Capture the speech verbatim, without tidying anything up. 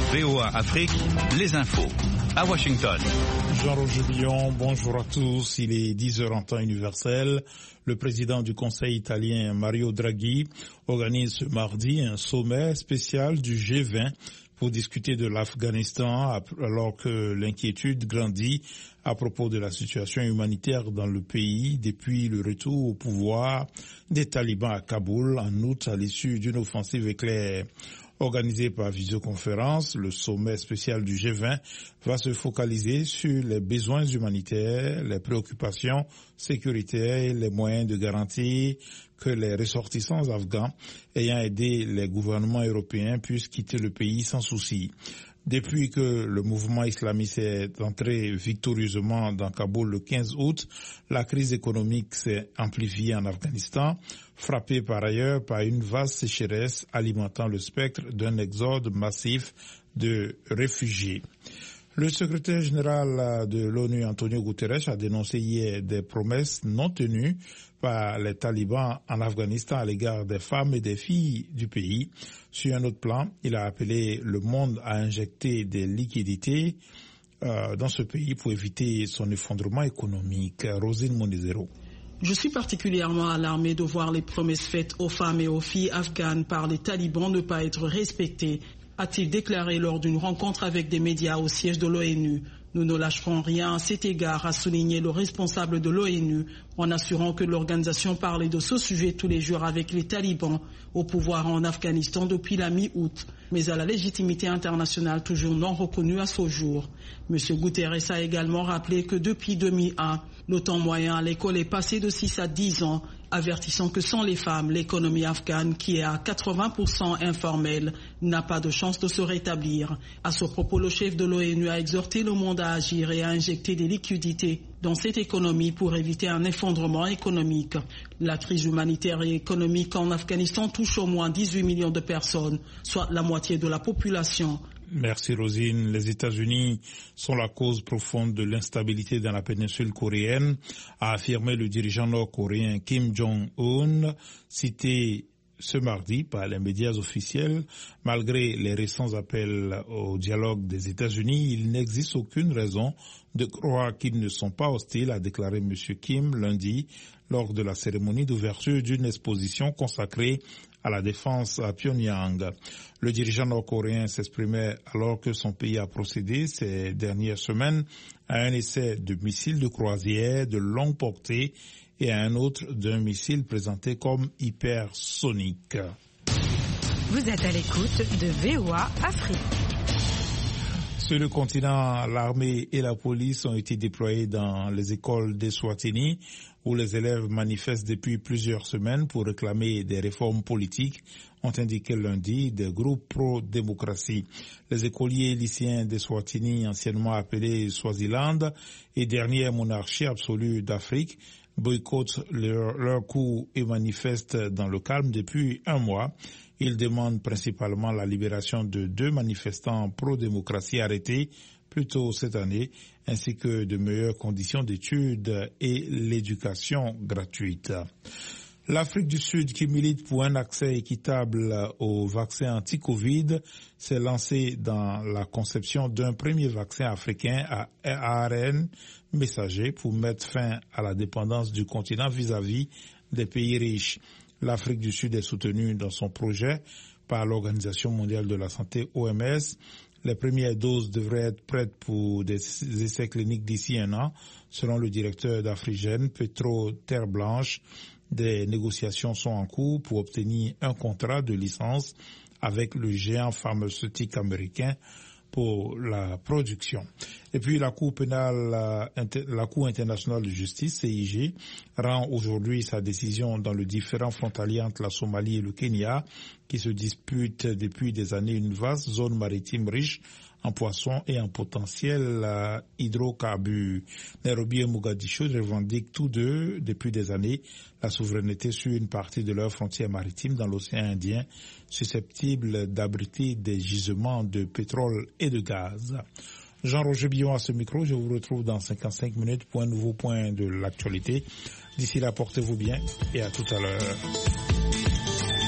V O A Afrique, les infos. À Washington. Jean-Roger Billon, bonjour à tous. Il est dix heures en temps universel. Le président du Conseil italien, Mario Draghi, organise ce mardi un sommet spécial du G vingt pour discuter de l'Afghanistan alors que l'inquiétude grandit à propos de la situation humanitaire dans le pays depuis le retour au pouvoir des talibans à Kaboul en août à l'issue d'une offensive éclair. Organisé par visioconférence, le sommet spécial du G vingt va se focaliser sur les besoins humanitaires, les préoccupations sécuritaires et les moyens de garantir que les ressortissants afghans ayant aidé les gouvernements européens puissent quitter le pays sans souci. Depuis que le mouvement islamiste est entré victorieusement dans Kaboul le quinze août, la crise économique s'est amplifiée en Afghanistan, frappée par ailleurs par une vaste sécheresse alimentant le spectre d'un exode massif de réfugiés. Le secrétaire général de l'ONU, Antonio Guterres, a dénoncé hier des promesses non tenues par les talibans en Afghanistan à l'égard des femmes et des filles du pays. Sur un autre plan, il a appelé le monde à injecter des liquidités euh, dans ce pays pour éviter son effondrement économique. Rosine Monizero. Je suis particulièrement alarmée de voir les promesses faites aux femmes et aux filles afghanes par les talibans ne pas être respectées, a-t-il déclaré lors d'une rencontre avec des médias au siège de l'ONU. Nous ne lâcherons rien à cet égard, a souligné le responsable de l'ONU, en assurant que l'organisation parlait de ce sujet tous les jours avec les talibans au pouvoir en Afghanistan depuis la mi-août, mais à la légitimité internationale toujours non reconnue à ce jour. M. Guterres a également rappelé que depuis deux mille un, le temps moyen à l'école est passé de six à dix ans, avertissant que sans les femmes, l'économie afghane, qui est à quatre-vingts pour cent informelle, n'a pas de chance de se rétablir. À ce propos, le chef de l'ONU a exhorté le monde à agir et à injecter des liquidités dans cette économie pour éviter un effondrement économique. La crise humanitaire et économique en Afghanistan touche au moins dix-huit millions de personnes, soit la moitié de la population. Merci Rosine. Les États-Unis sont la cause profonde de l'instabilité dans la péninsule coréenne, a affirmé le dirigeant nord-coréen Kim Jong-un, cité ce mardi par les médias officiels. Malgré les récents appels au dialogue des États-Unis, il n'existe aucune raison de croire qu'ils ne sont pas hostiles, a déclaré M. Kim lundi lors de la cérémonie d'ouverture d'une exposition consacrée à la défense à Pyongyang. Le dirigeant nord-coréen s'exprimait alors que son pays a procédé ces dernières semaines à un essai de missiles de croisière de longue portée et à un autre d'un missile présenté comme hypersonique. Vous êtes à l'écoute de V O A Afrique. Sur le continent, l'armée et la police ont été déployés dans les écoles d'Eswatini où les élèves manifestent depuis plusieurs semaines pour réclamer des réformes politiques, ont indiqué lundi des groupes pro-démocratie. Les écoliers lycéens d'Eswatini, anciennement appelés Swaziland et dernière monarchie absolue d'Afrique, boycottent leur, leur cours et manifestent dans le calme depuis un mois. Ils demandent principalement la libération de deux manifestants pro-démocratie arrêtés plus tôt cette année, ainsi que de meilleures conditions d'études et l'éducation gratuite. L'Afrique du Sud, qui milite pour un accès équitable au vaccin anti-Covid, s'est lancée dans la conception d'un premier vaccin africain à A R N messager pour mettre fin à la dépendance du continent vis-à-vis des pays riches. L'Afrique du Sud est soutenue dans son projet par l'Organisation mondiale de la santé O M S. Les premières doses devraient être prêtes pour des essais cliniques d'ici un an, selon le directeur d'Afrigène, Petro Terre-Blanche. Des négociations sont en cours pour obtenir un contrat de licence avec le géant pharmaceutique américain pour la production. Et puis la Cour pénale, la Cour internationale de justice, C I G, rend aujourd'hui sa décision dans le différend frontalier entre la Somalie et le Kenya, qui se disputent depuis des années une vaste zone maritime riche en poissons et en potentiel euh, hydrocarbures. Nairobi et Mogadiscio revendiquent tous deux, depuis des années, la souveraineté sur une partie de leurs frontières maritimes dans l'océan Indien, susceptible d'abriter des gisements de pétrole et de gaz. Jean-Roger Billon à ce micro, je vous retrouve dans cinquante-cinq minutes pour un nouveau point de l'actualité. D'ici là, portez-vous bien et à tout à l'heure.